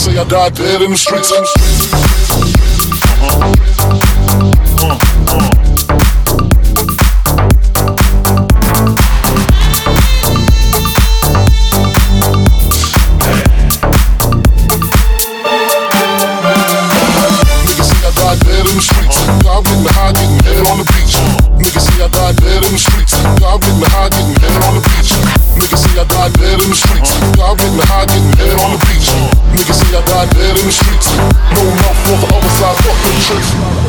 say I died dead in the streets. God getting high, getting head on the beach. Niggas say I died dead in the streets. God getting high, getting head on the beach. Niggas say I died dead in the streets. God getting high, getting head on the beach. Niggas say I died dead in the streets. No mouth for the other side, fuck them tricks.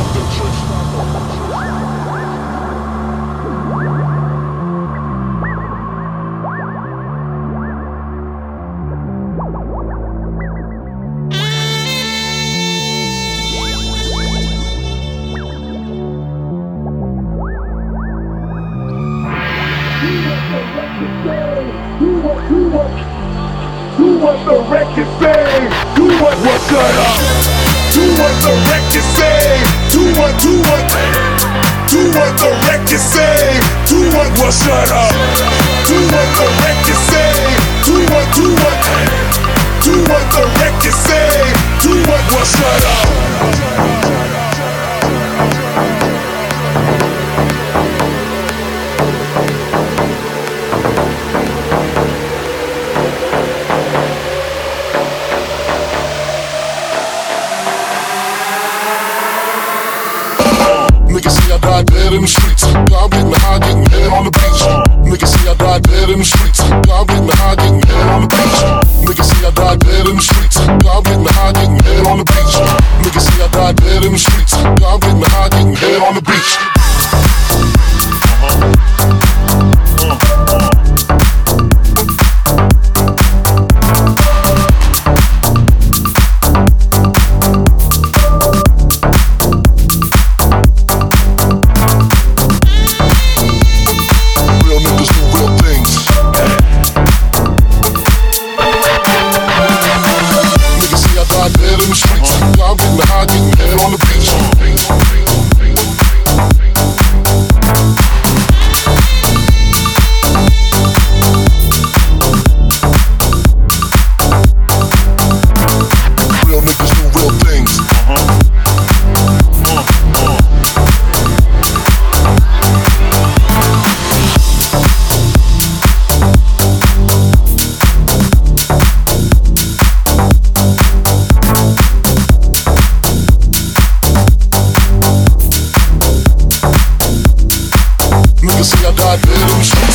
Do what the record say. Do what shut up. Do what the record say. Do what the record say. Do what shut up. Do what the record say. Do what the record say. Do what shut up. Niggas say I died dead in the streets. God getting high, getting head on the beach. Niggas say I died dead in the streets. God getting high, getting head on the beach. Niggas say I died dead in the streets. God getting high, getting head on the beach. Niggas say I died dead in the streets. God getting high, getting head on the beach. Dead in the streets, God getting high, getting head on the beach. Real niggas do real things. Niggas say I died dead in the streets.